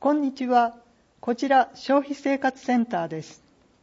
こんにちは。こちら消費生活センターです。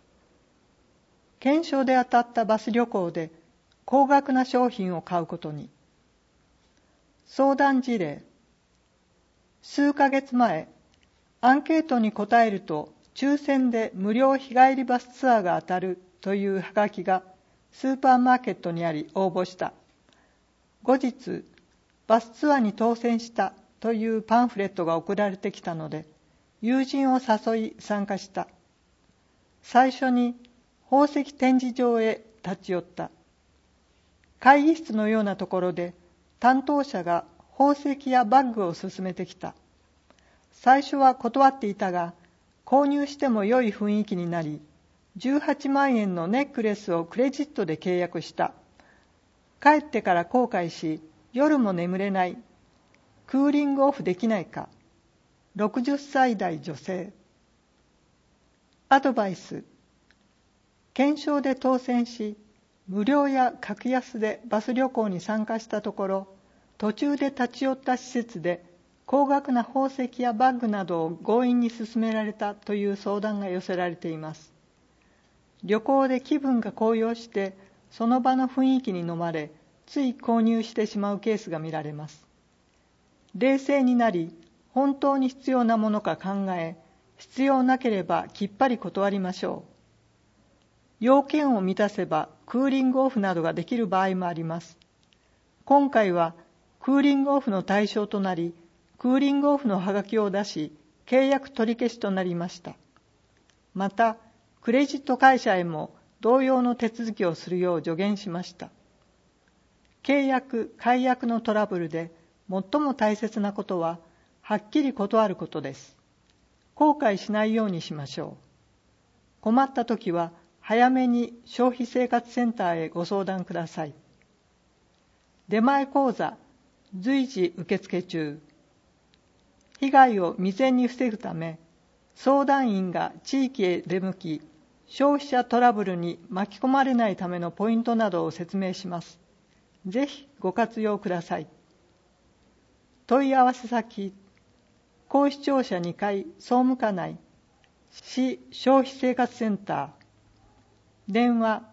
検証で当たったバス旅行で高額な商品を買うことに。相談事例。数ヶ月前、アンケートに答えると抽選で無料日帰りバスツアーが当たるというハガキがスーパーマーケットにあり応募した。後日、バスツアーに当選したというパンフレットが送られてきたので、友人を誘い参加した。最初に宝石展示場へ立ち寄った。会議室のようなところで担当者が宝石やバッグを勧めてきた。最初は断っていたが、購入しても良い雰囲気になり、18万円のネックレスをクレジットで契約した。帰ってから後悔し、夜も眠れない。クーリングオフできないか。60歳代女性。アドバイス。検証で当選し、無料や格安でバス旅行に参加したところ、途中で立ち寄った施設で高額な宝石やバッグなどを強引に勧められたという相談が寄せられています。旅行で気分が高揚して、その場の雰囲気に飲まれ、つい購入してしまうケースが見られます。冷静になり、本当に必要なものか考え、必要なければきっぱり断りましょう。要件を満たせばクーリングオフなどができる場合もあります。今回はクーリングオフの対象となり、クーリングオフのハガキを出し、契約取り消しとなりました。また、クレジット会社へも同様の手続きをするよう助言しました。契約・解約のトラブルで最も大切なことは、はっきり断ることです。後悔しないようにしましょう。困ったときは、早めに消費生活センターへご相談ください。出前講座、随時受付中。被害を未然に防ぐため、相談員が地域へ出向き、消費者トラブルに巻き込まれないためのポイントなどを説明します。ぜひご活用ください。問い合わせ先、高視聴者2階総務課内、市消費生活センター、電話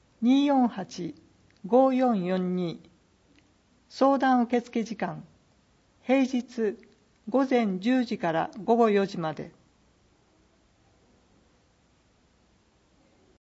248-5442、相談受付時間、平日午前10時から午後4時まで。